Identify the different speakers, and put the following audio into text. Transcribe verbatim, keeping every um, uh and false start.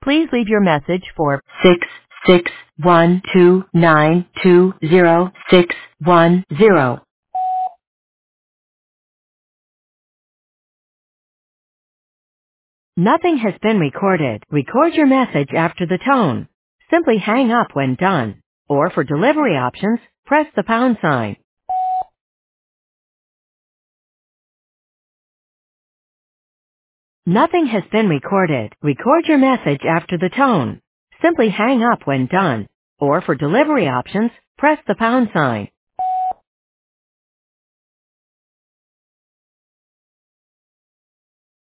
Speaker 1: Please leave your message for six six one two nine two zero six one zero. Nothing has been recorded. Record your message after the tone. Simply hang up when done. Or for delivery options, press the pound sign. Nothing has been recorded. Record your message after the tone. Simply hang up when done. Or for delivery options, press the pound sign.